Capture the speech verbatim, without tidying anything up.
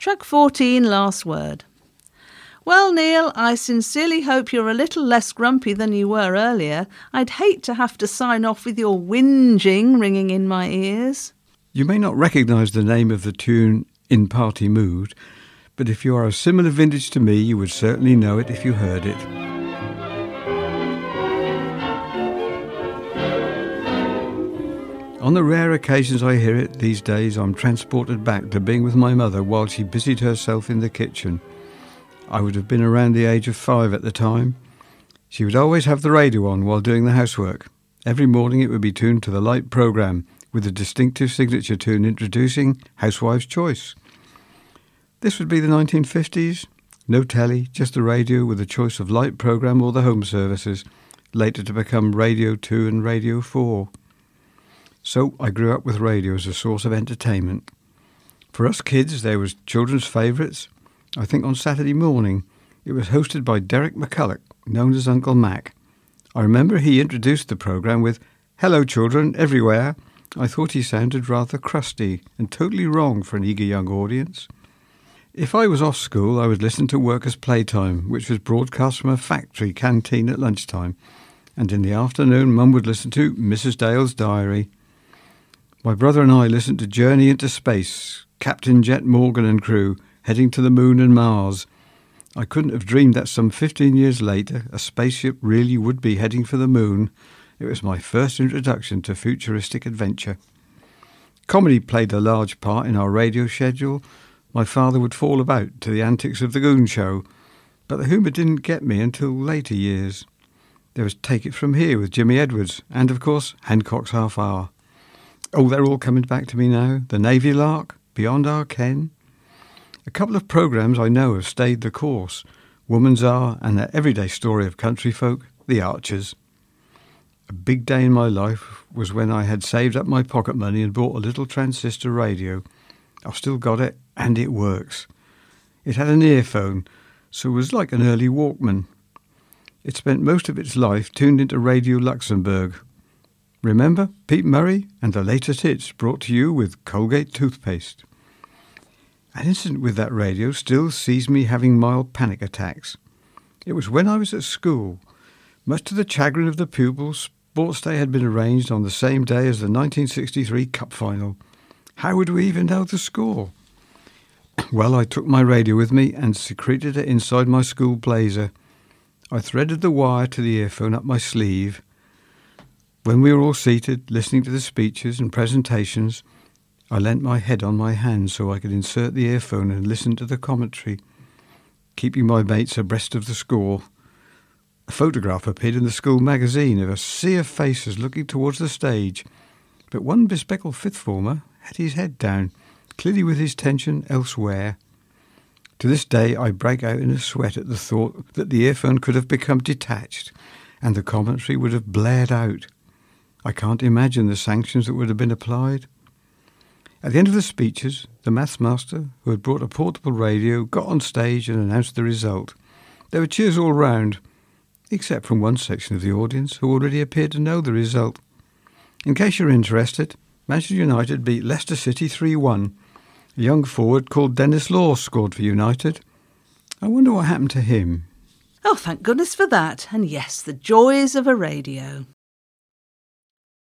Track fourteen, last word. Well, Neil, I sincerely hope you're a little less grumpy than you were earlier. I'd hate to have to sign off with your whinging ringing in my ears. You may not recognise the name of the tune In Party Mood, but if you are a similar vintage to me, you would certainly know it if you heard it. On the rare occasions I hear it these days, I'm transported back to being with my mother while she busied herself in the kitchen. I would have been around the age of five at the time. She would always have the radio on while doing the housework. Every morning it would be tuned to the Light programme with a distinctive signature tune introducing Housewife's Choice. This would be the nineteen fifties. No telly, just the radio with a choice of Light programme or the home services, later to become Radio two and Radio four. So I grew up with radio as a source of entertainment. For us kids, there was children's favourites. I think on Saturday morning, it was hosted by Derek McCulloch, known as Uncle Mac. I remember he introduced the programme with, "Hello children, everywhere." I thought he sounded rather crusty and totally wrong for an eager young audience. If I was off school, I would listen to Workers' Playtime, which was broadcast from a factory canteen at lunchtime. And in the afternoon, Mum would listen to Missus Dale's Diary. My brother and I listened to Journey into Space, Captain Jet Morgan and crew, heading to the moon and Mars. I couldn't have dreamed that some fifteen years later, a spaceship really would be heading for the moon. It was my first introduction to futuristic adventure. Comedy played a large part in our radio schedule. My father would fall about to the antics of the Goon Show, but the humour didn't get me until later years. There was Take It From Here with Jimmy Edwards, and of course, Hancock's Half Hour. Oh, they're all coming back to me now. The Navy Lark, Beyond Our Ken. A couple of programmes I know have stayed the course. Woman's Hour and the everyday story of country folk, The Archers. A big day in my life was when I had saved up my pocket money and bought a little transistor radio. I've still got it, and it works. It had an earphone, so it was like an early Walkman. It spent most of its life tuned into Radio Luxembourg. Remember Pete Murray and the latest hits brought to you with Colgate toothpaste. An incident with that radio still sees me having mild panic attacks. It was when I was at school. Much to the chagrin of the pupils, sports day had been arranged on the same day as the nineteen sixty-three Cup final. How would we even know the score? Well, I took my radio with me and secreted it inside my school blazer. I threaded the wire to the earphone up my sleeve. When we were all seated, listening to the speeches and presentations, I leant my head on my hand so I could insert the earphone and listen to the commentary, keeping my mates abreast of the score. A photograph appeared in the school magazine of a sea of faces looking towards the stage, but one bespectacled fifth former had his head down, clearly with his attention elsewhere. To this day I break out in a sweat at the thought that the earphone could have become detached and the commentary would have blared out. I can't imagine the sanctions that would have been applied. At the end of the speeches, the maths master, who had brought a portable radio, got on stage and announced the result. There were cheers all round, except from one section of the audience who already appeared to know the result. In case you're interested, Manchester United beat Leicester City three one. A young forward called Dennis Law scored for United. I wonder what happened to him. Oh, thank goodness for that. And yes, the joys of a radio.